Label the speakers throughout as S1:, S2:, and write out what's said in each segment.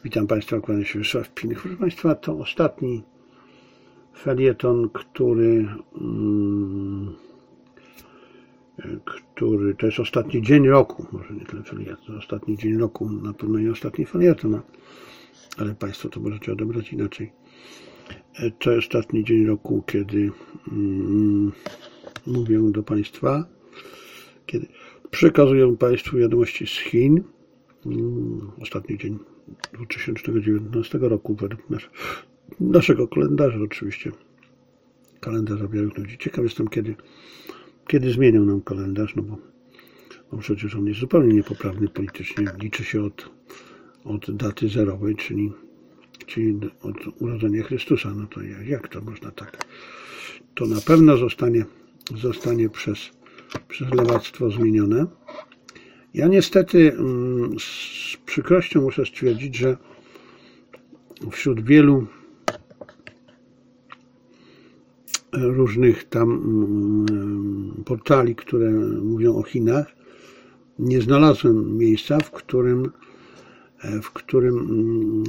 S1: Witam Państwa, kłaniam się Wiesław Pinych. Proszę Państwa, to ostatni felieton, który to jest ostatni dzień roku, może nie tyle felieton, to ostatni dzień roku, na pewno nie ostatni felieton, ale Państwo to możecie odebrać inaczej. To jest ostatni dzień roku, kiedy mówię do Państwa, kiedy przekazuję Państwu wiadomości z Chin. Ostatni dzień 2019 roku według naszego kalendarza oczywiście. Kalendarza białych ludzi. Ciekaw jestem, kiedy zmienią nam kalendarz, no bo przecież on jest zupełnie niepoprawny politycznie. Liczy się od daty zerowej, czyli od urodzenia Chrystusa. No to jak to można tak? To na pewno zostanie przez lewactwo zmienione. Ja niestety z przykrością muszę stwierdzić, że wśród wielu różnych tam portali, które mówią o Chinach, nie znalazłem miejsca, w którym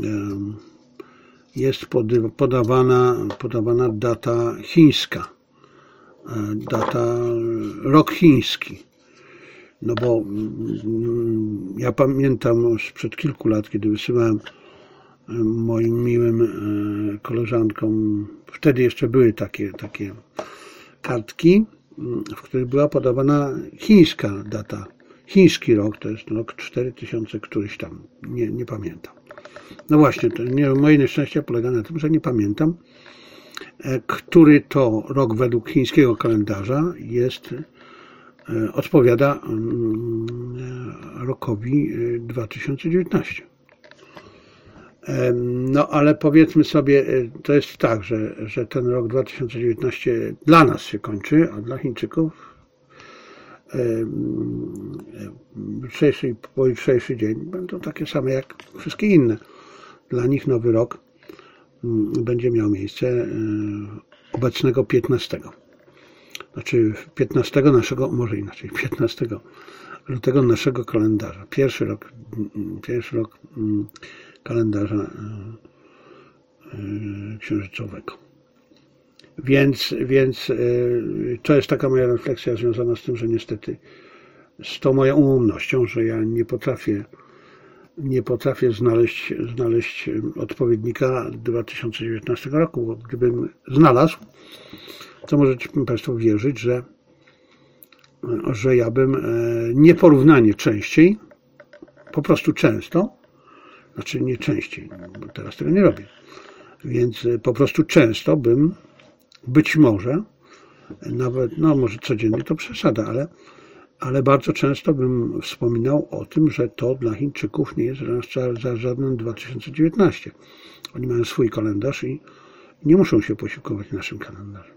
S1: jest podawana data chińska, rok chiński. No bo ja pamiętam sprzed kilku lat, kiedy wysyłałem moim miłym koleżankom, wtedy jeszcze były takie kartki, w których była podawana chińska data, chiński rok, to jest rok 4000 któryś tam, nie pamiętam. No właśnie, moje nieszczęście polega na tym, że nie pamiętam, który to rok według chińskiego kalendarza odpowiada rokowi 2019. No ale powiedzmy sobie, to jest tak, że ten rok 2019 dla nas się kończy, a dla Chińczyków jutrzejszy i pojutrzejszy dzień będą takie same jak wszystkie inne. Dla nich nowy rok będzie miał miejsce obecnego 15. Znaczy 15 naszego, może inaczej, 15 lutego naszego kalendarza. Pierwszy rok kalendarza księżycowego. Więc to jest taka moja refleksja związana z tym, że niestety z tą moją umownością, że ja nie potrafię znaleźć odpowiednika 2019 roku, bo gdybym znalazł, to możecie Państwo wierzyć, że ja bym nieporównanie częściej, po prostu często, znaczy nie częściej, bo teraz tego nie robię, więc po prostu często bym, być może, nawet, no może codziennie to przesada, ale bardzo często bym wspominał o tym, że to dla Chińczyków nie jest za żaden 2019. Oni mają swój kalendarz i nie muszą się posiłkować naszym kalendarzem.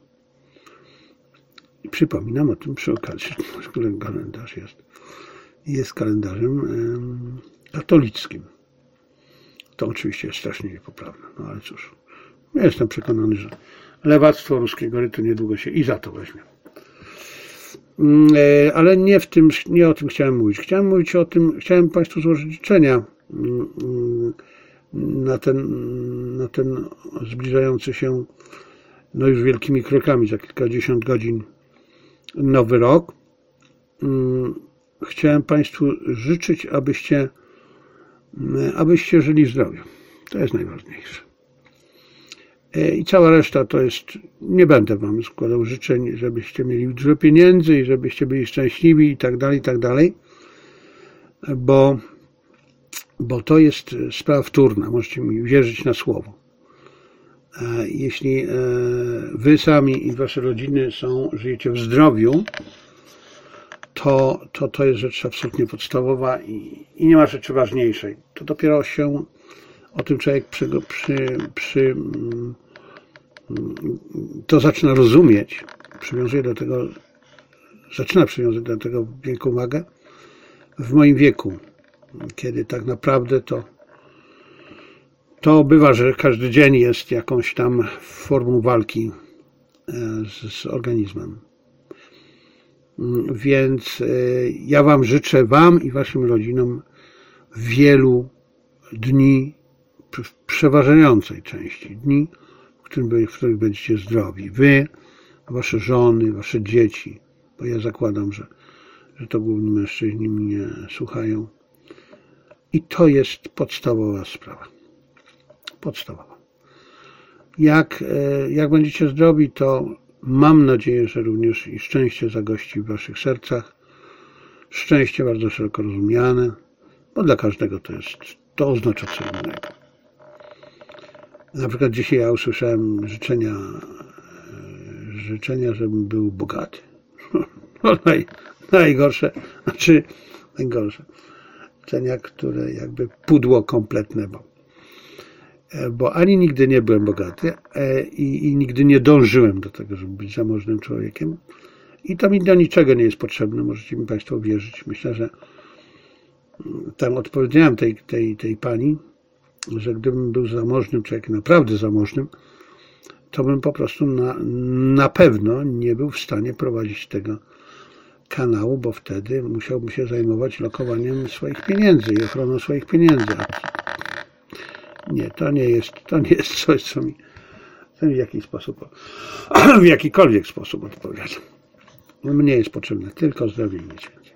S1: I przypominam o tym przy okazji, że kalendarz jest kalendarzem katolickim. To oczywiście jest strasznie niepoprawne, no ale cóż. Ja jestem przekonany, że lewactwo ruskiego rytu niedługo się i za to weźmie. Ale nie o tym chciałem mówić. Chciałem Państwu złożyć życzenia na ten zbliżający się no już wielkimi krokami za kilkadziesiąt godzin nowy rok. Chciałem Państwu życzyć, abyście żyli w zdrowiu. To jest najważniejsze. I cała reszta to jest, nie będę Wam składał życzeń, żebyście mieli dużo pieniędzy i żebyście byli szczęśliwi i tak dalej, bo to jest sprawa wtórna, możecie mi wierzyć na słowo. Jeśli Wy sami i Wasze rodziny żyjecie w zdrowiu, to jest rzecz absolutnie podstawowa i nie ma rzeczy ważniejszej. To dopiero się o tym człowiek to zaczyna rozumieć, zaczyna przywiązywać do tego wielką wagę w moim wieku, kiedy tak naprawdę to bywa, że każdy dzień jest jakąś tam formą walki z organizmem. Więc ja Wam życzę, Wam i Waszym rodzinom wielu dni w przeważającej części dni, w których będziecie zdrowi. Wy, wasze żony, wasze dzieci, bo ja zakładam, że to głównie mężczyźni mnie słuchają. I to jest podstawowa sprawa. Podstawowa. Jak będziecie zdrowi, to mam nadzieję, że również i szczęście zagości w waszych sercach. Szczęście bardzo szeroko rozumiane, bo dla każdego to oznacza co innego. Na przykład dzisiaj ja usłyszałem życzenia, żebym był bogaty. No najgorsze. Życzenia, które jakby pudło kompletne, bo ani nigdy nie byłem bogaty i nigdy nie dążyłem do tego, żeby być zamożnym człowiekiem. I to mi do niczego nie jest potrzebne, możecie mi Państwo wierzyć. Myślę, że tam odpowiedziałem tej pani, że gdybym był zamożnym człowiekiem, naprawdę zamożnym, to bym po prostu na pewno nie był w stanie prowadzić tego kanału, bo wtedy musiałbym się zajmować lokowaniem swoich pieniędzy i ochroną swoich pieniędzy. Nie, to nie jest coś, co mi w jakikolwiek sposób odpowiada. Mnie jest potrzebne tylko zdrowie i nic więcej.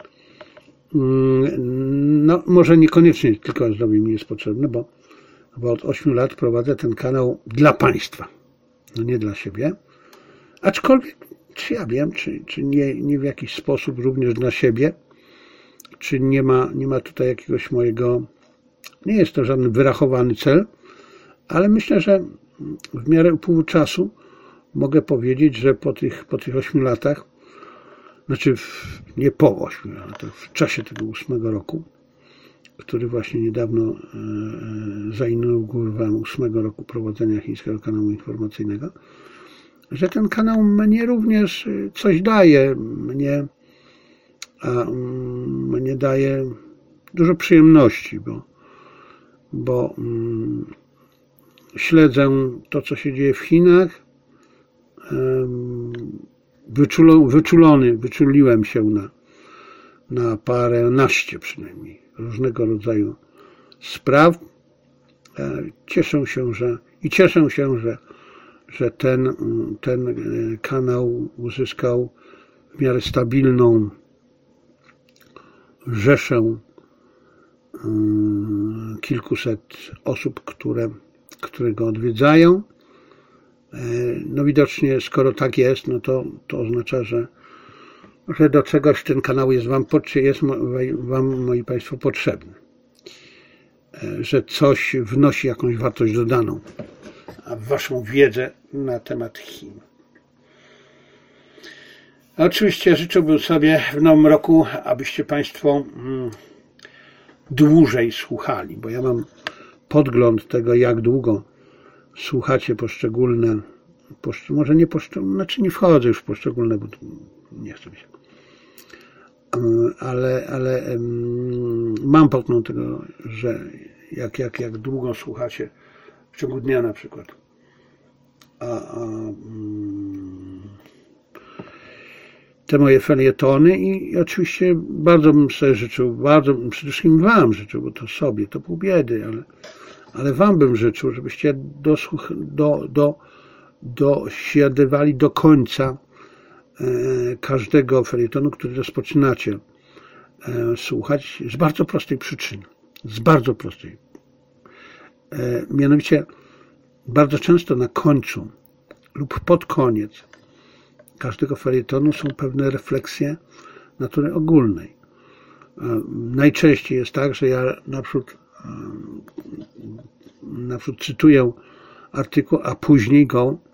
S1: No, może niekoniecznie tylko zdrowie mi jest potrzebne, bo od 8 lat prowadzę ten kanał dla Państwa, no nie dla siebie. Aczkolwiek, czy ja wiem, czy nie w jakiś sposób również dla siebie, czy nie ma tutaj jakiegoś mojego, nie jest to żaden wyrachowany cel, ale myślę, że w miarę upływu czasu mogę powiedzieć, że po tych 8 latach, znaczy nie po 8 latach, w czasie tego 8 roku, który właśnie niedawno zainaugurowałem, 8 roku prowadzenia chińskiego kanału informacyjnego, że ten kanał mnie również coś daje, mnie daje dużo przyjemności, bo śledzę to, co się dzieje w Chinach. Wyczuliłem się na paręnaście przynajmniej różnego rodzaju spraw. Cieszę się, że ten kanał uzyskał w miarę stabilną rzeszę kilkuset osób, które go odwiedzają. No widocznie, skoro tak jest, no to oznacza, że do czegoś ten kanał jest wam, moi Państwo, potrzebny. Że coś wnosi jakąś wartość dodaną w waszą wiedzę na temat Chin. Oczywiście życzyłbym sobie w nowym roku, abyście Państwo dłużej słuchali, bo ja mam podgląd tego, jak długo słuchacie poszczególne, może nie poszczególne, znaczy nie wchodzę już w poszczególne, bo nie chcę mi się. Ale mam podgląd tego, że jak długo słuchacie w ciągu dnia na przykład. Te moje felietony i oczywiście bardzo bym sobie życzył, przede wszystkim wam życzył, bo to sobie, to pół biedy, ale wam bym życzył, żebyście dosiadywali do końca każdego felietonu, który rozpoczynacie słuchać z bardzo prostej przyczyny. Z bardzo prostej. Mianowicie bardzo często na końcu lub pod koniec każdego felietonu są pewne refleksje natury ogólnej. Najczęściej jest tak, że ja naprzód cytuję artykuł, a później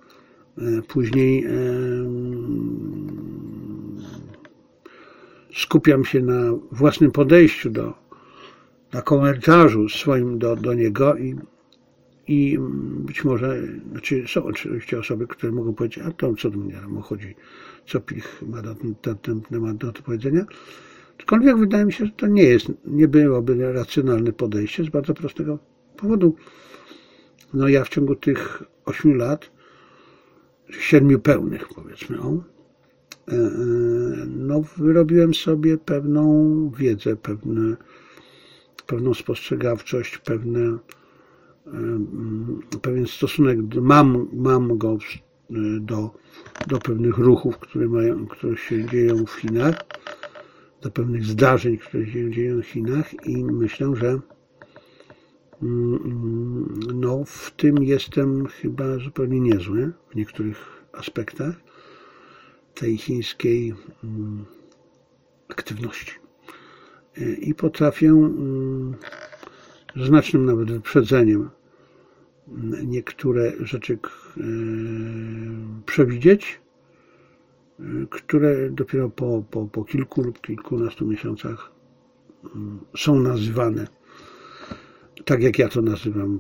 S1: skupiam się na własnym podejściu na komentarzu swoim do niego i być może, znaczy są oczywiście osoby, które mogą powiedzieć, a to co do mnie chodzi, co Pilch ma na ten temat do powiedzenia. Aczkolwiek wydaje mi się, że to nie byłoby racjonalne podejście z bardzo prostego powodu. No ja w ciągu tych 8 lat, 7 pełnych powiedzmy, no wyrobiłem sobie pewną wiedzę, pewną spostrzegawczość, pewne pewien stosunek, mam go do pewnych ruchów, które się dzieją w Chinach, do pewnych zdarzeń, które się dzieją w Chinach i myślę, że no, w tym jestem chyba zupełnie niezły w niektórych aspektach tej chińskiej aktywności. I potrafię z znacznym nawet wyprzedzeniem niektóre rzeczy przewidzieć, które dopiero po kilku lub kilkunastu miesiącach są nazywane tak, jak ja to nazywam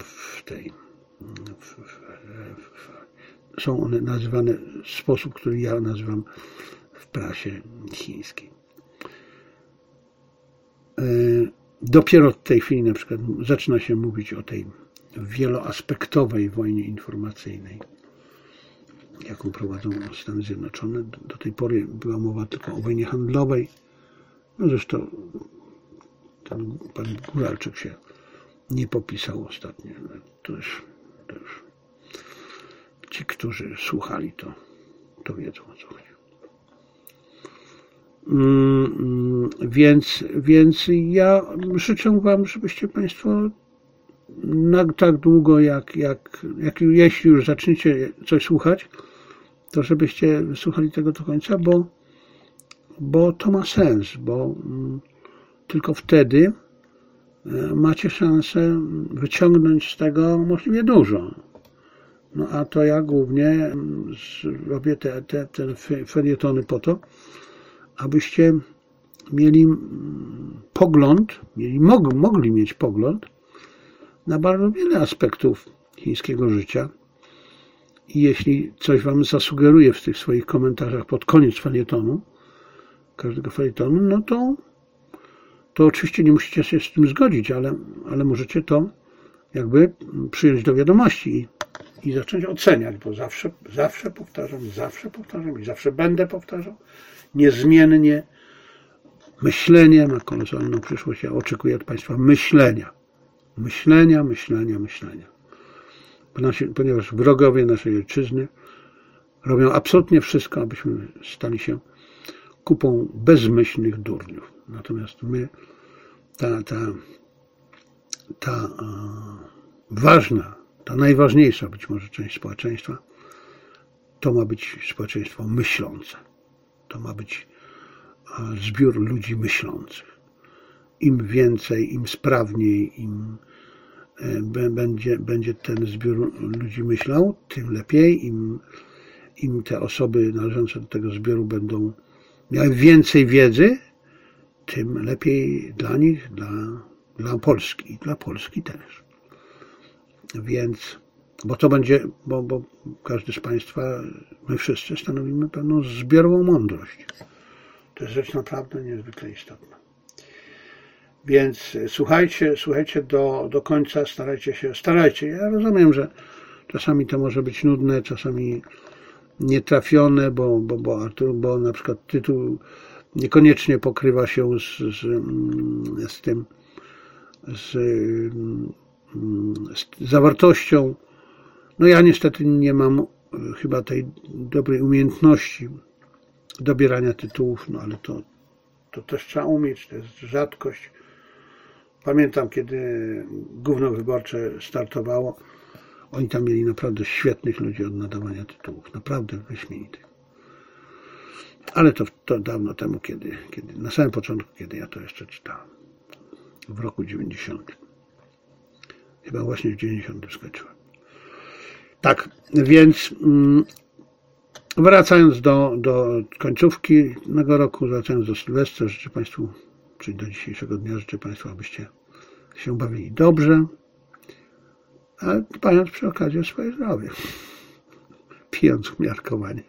S1: są one nazywane w sposób, który ja nazywam w prasie chińskiej. Dopiero w tej chwili na przykład zaczyna się mówić o tej wieloaspektowej wojnie informacyjnej, jaką prowadzą Stany Zjednoczone. Do tej pory była mowa tylko o wojnie handlowej. No zresztą ten pan Góralczyk się nie popisał ostatnio. To już ci, którzy słuchali, to wiedzą, o co chodzi. Więc ja życzę wam, żebyście państwo tak długo, jeśli już zaczniecie coś słuchać, to żebyście słuchali tego do końca, bo to ma sens, bo tylko wtedy macie szansę wyciągnąć z tego możliwie dużo. No a to ja głównie robię te felietony po to, abyście mieli pogląd, mogli mieć pogląd na bardzo wiele aspektów chińskiego życia. I jeśli coś wam zasugeruje w tych swoich komentarzach pod koniec felietonu, każdego felietonu, no to oczywiście nie musicie się z tym zgodzić, ale możecie to jakby przyjąć do wiadomości i zacząć oceniać, bo zawsze powtarzam i zawsze będę powtarzał, niezmiennie myślenie ma kolosalną przyszłość. Ja oczekuję od państwa myślenia. Ponieważ wrogowie naszej ojczyzny robią absolutnie wszystko, abyśmy stali się kupą bezmyślnych durniów. Natomiast my, ta ważna, ta najważniejsza być może część społeczeństwa, to ma być społeczeństwo myślące. To ma być zbiór ludzi myślących. Im więcej, im sprawniej, im będzie ten zbiór ludzi myślał, tym lepiej. Im te osoby należące do tego zbioru będą miały więcej wiedzy, tym lepiej dla nich, dla Polski i dla Polski też. Więc, bo to będzie, bo każdy z państwa, my wszyscy stanowimy pewną zbiorową mądrość. To jest rzecz naprawdę niezwykle istotna. Więc słuchajcie do końca, starajcie. Ja rozumiem, że czasami to może być nudne, czasami nietrafione, bo na przykład tytuł niekoniecznie pokrywa się z zawartością. No ja niestety nie mam chyba tej dobrej umiejętności dobierania tytułów, no ale to też trzeba umieć, to jest rzadkość. Pamiętam, kiedy Gówno Wyborcze startowało, oni tam mieli naprawdę świetnych ludzi od nadawania tytułów, naprawdę wyśmienitych. Ale to dawno temu, kiedy na samym początku, kiedy ja to jeszcze czytałem, w roku 90. Chyba właśnie w 90 skończyłem. Tak, więc wracając do końcówki tego roku, wracając do Sylwestra, życzę Państwu, czyli do dzisiejszego dnia, życzę Państwu, abyście się bawili dobrze, a dbając przy okazji o swoje zdrowie, pijąc umiarkowanie,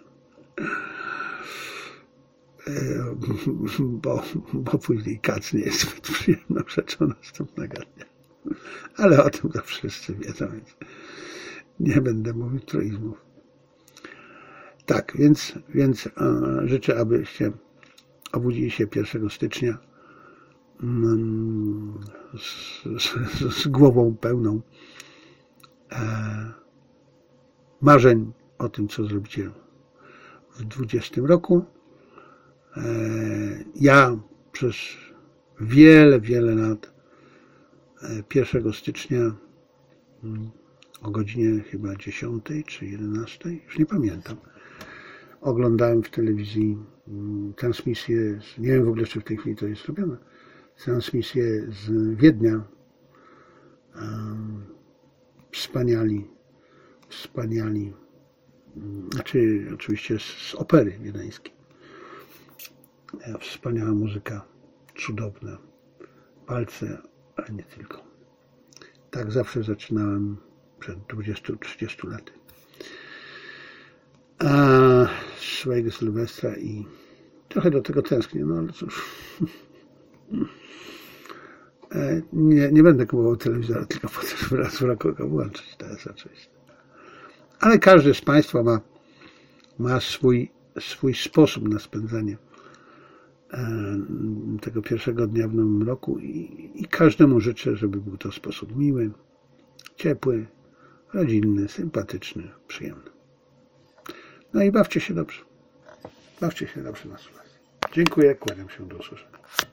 S1: bo później kac nie jest zbyt przyjemną rzeczą następnego dnia. Ale o tym to wszyscy wiedzą, więc nie będę mówił truizmów. Tak, więc życzę, abyście obudzili się 1 stycznia z głową pełną marzeń o tym, co zrobicie w 2020 roku. Ja przez wiele lat 1 stycznia o godzinie chyba 10 czy 11, już nie pamiętam, oglądałem w telewizji transmisję, nie wiem w ogóle, czy w tej chwili to jest robione, transmisję z Wiednia. Wspaniali, znaczy oczywiście z opery wiedeńskiej. Wspaniała muzyka, cudowne palce, ale nie tylko. Tak zawsze zaczynałem przed 20-30 laty. Swojego Sylwestra i trochę do tego tęsknię, no ale cóż. Nie będę kupował telewizora, tylko po to, żeby raz w roku go włączyć. To jest oczywiste. Ale każdy z Państwa ma swój sposób na spędzanie tego pierwszego dnia w nowym roku i każdemu życzę, żeby był to sposób miły, ciepły, rodzinny, sympatyczny, przyjemny. No i bawcie się dobrze. Bawcie się dobrze na Sylwestra. Dziękuję, kłaniam się, do usłyszenia.